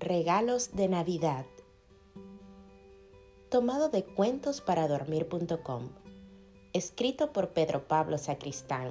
Regalos de Navidad. Tomado de cuentosparadormir.com. Escrito por Pedro Pablo Sacristán.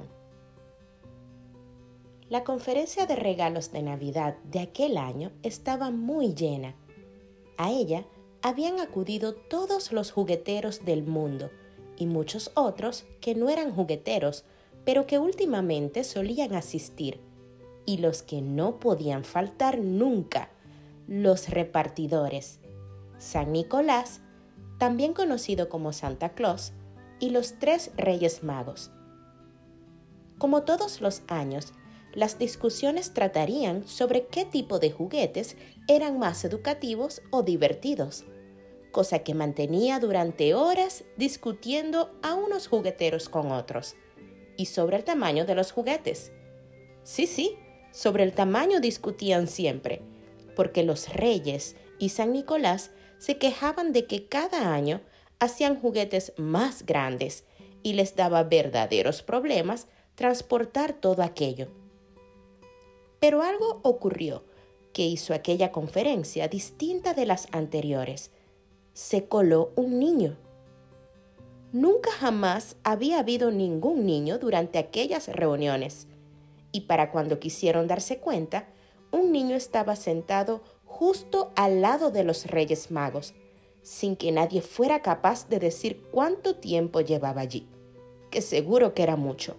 La conferencia de regalos de Navidad de aquel año estaba muy llena. A ella habían acudido todos los jugueteros del mundo y muchos otros que no eran jugueteros, pero que últimamente solían asistir. Y los que no podían faltar nunca, los repartidores, San Nicolás, también conocido como Santa Claus, y los 3 Reyes Magos. Como todos los años, las discusiones tratarían sobre qué tipo de juguetes eran más educativos o divertidos, cosa que mantenía durante horas discutiendo a unos jugueteros con otros, y sobre el tamaño de los juguetes. Sí, sobre el tamaño discutían siempre, porque los Reyes y San Nicolás se quejaban de que cada año hacían juguetes más grandes y les daba verdaderos problemas transportar todo aquello. Pero algo ocurrió que hizo aquella conferencia distinta de las anteriores. Se coló un niño. Nunca jamás había habido ningún niño durante aquellas reuniones. Y para cuando quisieron darse cuenta, un niño estaba sentado justo al lado de los Reyes Magos, sin que nadie fuera capaz de decir cuánto tiempo llevaba allí, que seguro que era mucho.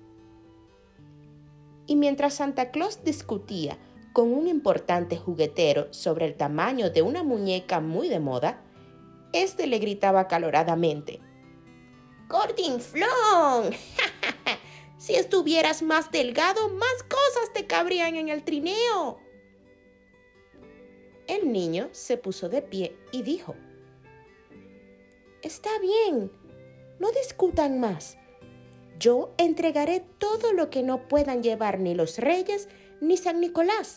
Y mientras Santa Claus discutía con un importante juguetero sobre el tamaño de una muñeca muy de moda, este le gritaba acaloradamente: ¡Gordinflón! Si estuvieras más delgado, más cosas te cabrían en el trineo. El niño se puso de pie y dijo: Está bien, no discutan más. Yo entregaré todo lo que no puedan llevar ni los Reyes ni San Nicolás.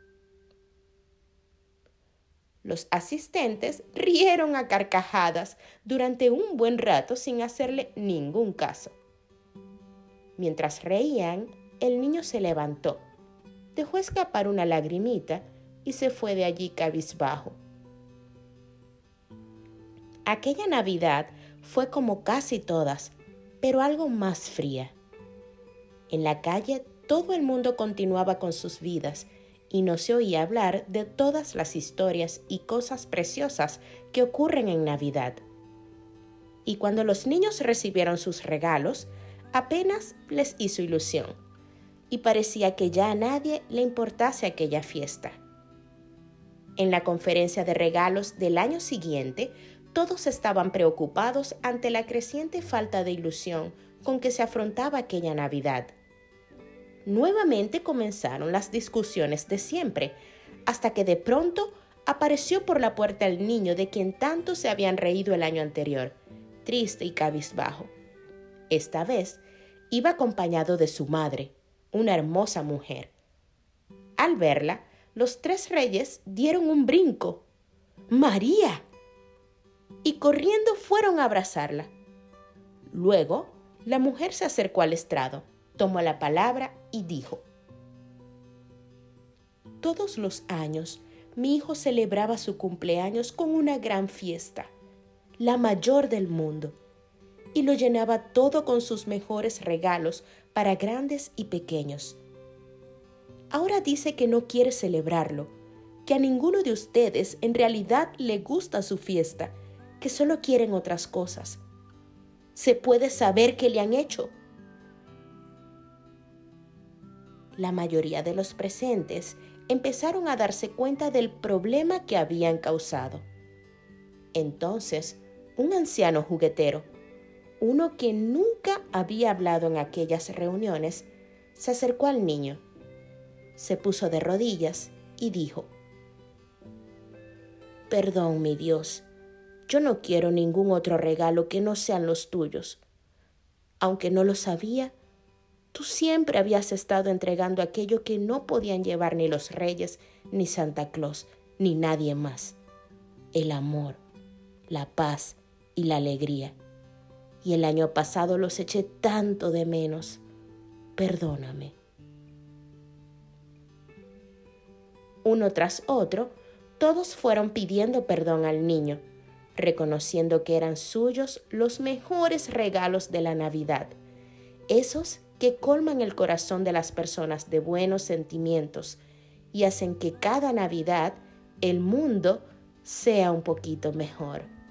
Los asistentes rieron a carcajadas durante un buen rato sin hacerle ningún caso. Mientras reían, el niño se levantó, dejó escapar una lagrimita y se fue de allí cabizbajo. Aquella Navidad fue como casi todas, pero algo más fría. En la calle todo el mundo continuaba con sus vidas y no se oía hablar de todas las historias y cosas preciosas que ocurren en Navidad. Y cuando los niños recibieron sus regalos, apenas les hizo ilusión, y parecía que ya a nadie le importase aquella fiesta. En la conferencia de regalos del año siguiente, todos estaban preocupados ante la creciente falta de ilusión con que se afrontaba aquella Navidad. Nuevamente comenzaron las discusiones de siempre, hasta que de pronto apareció por la puerta el niño de quien tanto se habían reído el año anterior, triste y cabizbajo. Esta vez iba acompañado de su madre, una hermosa mujer. Al verla, los 3 reyes dieron un brinco. ¡María! Y corriendo fueron a abrazarla. Luego, la mujer se acercó al estrado, tomó la palabra y dijo: Todos los años, mi hijo celebraba su cumpleaños con una gran fiesta, la mayor del mundo, y lo llenaba todo con sus mejores regalos para grandes y pequeños. Ahora dice que no quiere celebrarlo, que a ninguno de ustedes en realidad le gusta su fiesta, que solo quieren otras cosas. ¿Se puede saber qué le han hecho? La mayoría de los presentes empezaron a darse cuenta del problema que habían causado. Entonces, un anciano juguetero, uno que nunca había hablado en aquellas reuniones, se acercó al niño, se puso de rodillas y dijo: Perdón, mi Dios, yo no quiero ningún otro regalo que no sean los tuyos. Aunque no lo sabía, tú siempre habías estado entregando aquello que no podían llevar ni los Reyes, ni Santa Claus, ni nadie más: el amor, la paz y la alegría. Y el año pasado los eché tanto de menos. Perdóname. Uno tras otro, Todos fueron pidiendo perdón al niño, reconociendo que eran suyos los mejores regalos de la Navidad, esos que colman el corazón de las personas de buenos sentimientos y hacen que cada Navidad el mundo sea un poquito mejor.